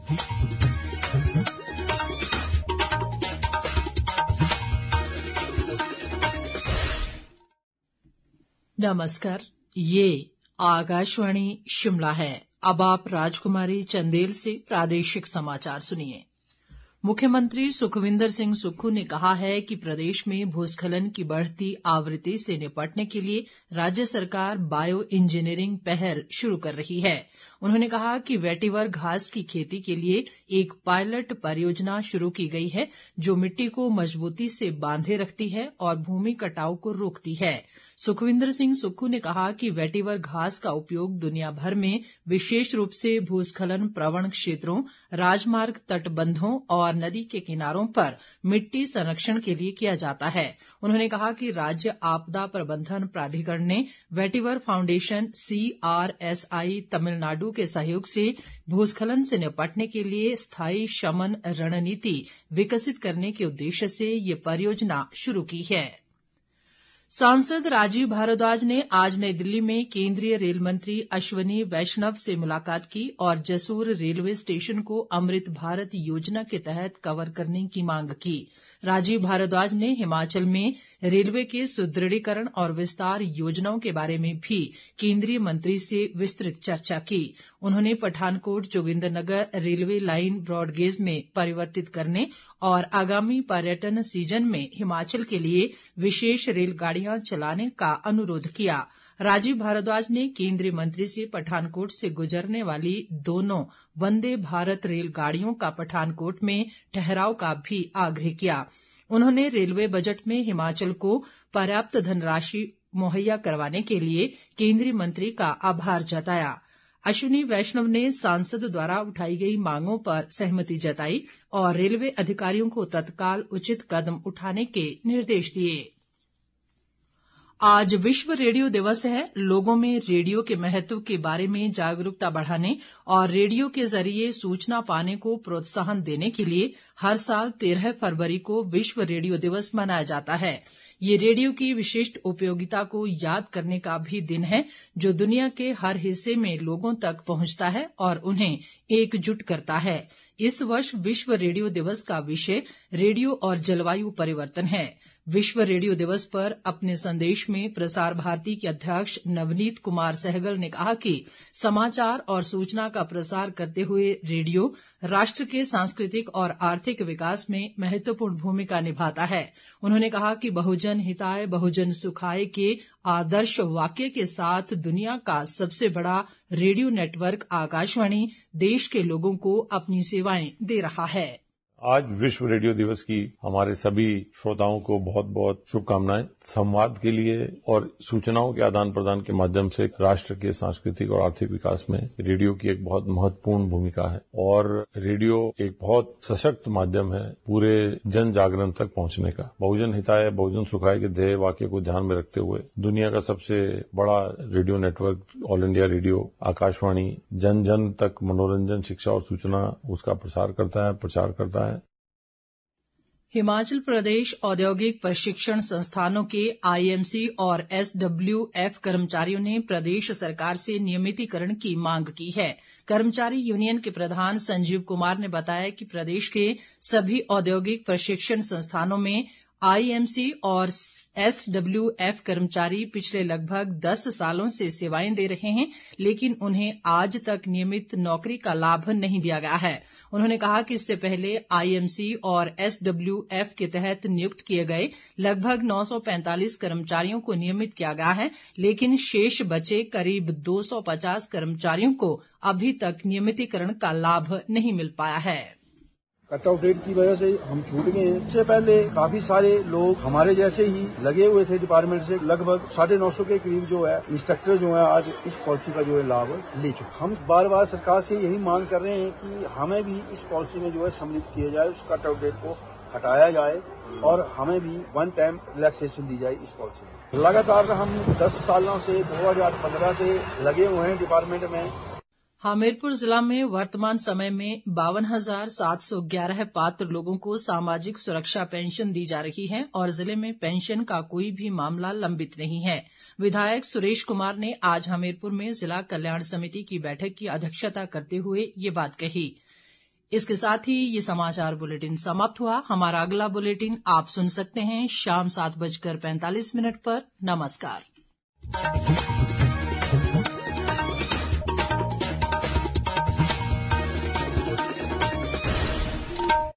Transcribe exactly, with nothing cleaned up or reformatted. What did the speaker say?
नमस्कार, ये आकाशवाणी शिमला है। अब आप राजकुमारी चंदेल से प्रादेशिक समाचार सुनिए। मुख्यमंत्री सुखविंदर सिंह सुक्खू ने कहा है कि प्रदेश में भूस्खलन की बढ़ती आवृत्ति से निपटने के लिए राज्य सरकार बायो इंजीनियरिंग पहल शुरू कर रही है। उन्होंने कहा कि वेटिवर घास की खेती के लिए एक पायलट परियोजना शुरू की गई है, जो मिट्टी को मजबूती से बांधे रखती है और भूमि कटाव को रोकती है। सुखविंदर सिंह सुक्खू ने कहा कि वेटिवर घास का उपयोग दुनिया भर में विशेष रूप से भूस्खलन प्रवण क्षेत्रों, राजमार्ग, तटबंधों और नदी के किनारों पर मिट्टी संरक्षण के लिए किया जाता है। उन्होंने कहा कि राज्य आपदा प्रबंधन प्राधिकरण ने वेटिवर फाउंडेशन सीआरएसआई तमिलनाडु के सहयोग से भूस्खलन से निपटने के लिए स्थायी शमन रणनीति विकसित करने के उद्देश्य से ये परियोजना शुरू की है। सांसद राजीव भारद्वाज ने आज नई दिल्ली में केंद्रीय रेल मंत्री अश्वनी वैष्णव से मुलाकात की और जसूर रेलवे स्टेशन को अमृत भारत योजना के तहत कवर करने की मांग की। राजीव भारद्वाज ने हिमाचल में रेलवे के सुदृढ़ीकरण और विस्तार योजनाओं के बारे में भी केंद्रीय मंत्री से विस्तृत चर्चा की। उन्होंने Pathankot Jogindernagar railway line broad gauge में परिवर्तित करने और आगामी पर्यटन सीजन में हिमाचल के लिए विशेष रेलगाड़ियां चलाने का अनुरोध किया। राजीव भारद्वाज ने केंद्रीय मंत्री से पठानकोट से गुजरने वाली दोनों वंदे भारत रेलगाड़ियों का पठानकोट में ठहराव का भी आग्रह किया। उन्होंने रेलवे बजट में हिमाचल को पर्याप्त धनराशि मुहैया करवाने के लिए केंद्रीय मंत्री का आभार जताया। अश्विनी वैष्णव ने सांसद द्वारा उठाई गई मांगों पर सहमति जताई और रेलवे अधिकारियों को तत्काल उचित कदम उठाने के निर्देश दिए। आज विश्व रेडियो दिवस है। लोगों में रेडियो के महत्व के बारे में जागरूकता बढ़ाने और रेडियो के जरिए सूचना पाने को प्रोत्साहन देने के लिए हर साल तेरह फरवरी को विश्व रेडियो दिवस मनाया जाता है। ये रेडियो की विशिष्ट उपयोगिता को याद करने का भी दिन है, जो दुनिया के हर हिस्से में लोगों तक पहुंचता है और उन्हें एकजुट करता है। इस वर्ष विश्व रेडियो दिवस का विषय रेडियो और जलवायु परिवर्तन है। विश्व रेडियो दिवस पर अपने संदेश में प्रसार भारती के अध्यक्ष नवनीत कुमार सहगल ने कहा कि समाचार और सूचना का प्रसार करते हुए रेडियो राष्ट्र के सांस्कृतिक और आर्थिक विकास में महत्वपूर्ण भूमिका निभाता है। उन्होंने कहा कि बहुजन हिताय बहुजन सुखाय के आदर्श वाक्य के साथ दुनिया का सबसे बड़ा रेडियो नेटवर्क आकाशवाणी देश के लोगों को अपनी सेवाएं दे रहा है। आज विश्व रेडियो दिवस की हमारे सभी श्रोताओं को बहुत बहुत शुभकामनाएं। संवाद के लिए और सूचनाओं के आदान प्रदान के माध्यम से राष्ट्र के सांस्कृतिक और आर्थिक विकास में रेडियो की एक बहुत महत्वपूर्ण भूमिका है और रेडियो एक बहुत सशक्त माध्यम है पूरे जन जागरण तक पहुंचने का। बहुजन हिताय बहुजन सुखाय के ध्येय वाक्य को ध्यान में रखते हुए दुनिया का सबसे बड़ा radio network all India radio Akashvani जन जन तक मनोरंजन, शिक्षा और सूचना उसका प्रसार करता है, प्रचार करता है। हिमाचल प्रदेश औद्योगिक प्रशिक्षण संस्थानों के आईएमसी और एसडब्ल्यूएफ कर्मचारियों ने प्रदेश सरकार से नियमितीकरण की मांग की है। कर्मचारी यूनियन के प्रधान संजीव कुमार ने बताया कि प्रदेश के सभी औद्योगिक प्रशिक्षण संस्थानों में आईएमसी और एसडब्ल्यूएफ कर्मचारी पिछले लगभग दस सालों से सेवाएं दे रहे हैं, लेकिन उन्हें आज तक नियमित नौकरी का लाभ नहीं दिया गया है। उन्होंने कहा कि इससे पहले आईएमसी और एसडब्ल्यूएफ के तहत नियुक्त किए गए लगभग नौ सौ पैंतालीस कर्मचारियों को नियमित किया गया है, लेकिन शेष बचे करीब दो सौ पचास कर्मचारियों को अभी तक नियमितीकरण का लाभ नहीं मिल पाया है। कट आउट डेट की वजह से हम छूट गए हैं। इससे पहले काफी सारे लोग हमारे जैसे ही लगे हुए थे डिपार्टमेंट से, लगभग साढ़े नौ सौ के करीब जो है इंस्ट्रक्टर जो है आज इस पॉलिसी का जो है लाभ ले चुके। हम बार बार सरकार से यही मांग कर रहे हैं कि हमें भी इस पॉलिसी में जो है सम्मिलित किया जाए, उस कट आउट डेट को हटाया जाए और हमें भी वन टाइम रिलैक्सेशन दी जाए इस पॉलिसी में। लगातार हम दस सालों से दो हजार पंद्रह से लगे हुए हैं डिपार्टमेंट में। हमीरपुर जिला में वर्तमान समय में बावन हजार सात सौ ग्यारह पात्र लोगों को सामाजिक सुरक्षा पेंशन दी जा रही है और जिले में पेंशन का कोई भी मामला लंबित नहीं है। विधायक सुरेश कुमार ने आज हमीरपुर में जिला कल्याण समिति की बैठक की अध्यक्षता करते हुए ये बात कही। इसके साथ ही ये समाचार बुलेटिन समाप्त हुआ। हमारा अगला बुलेटिन आप सुन सकते हैं शाम सात बजकर पैंतालीस मिनट पर। नमस्कार।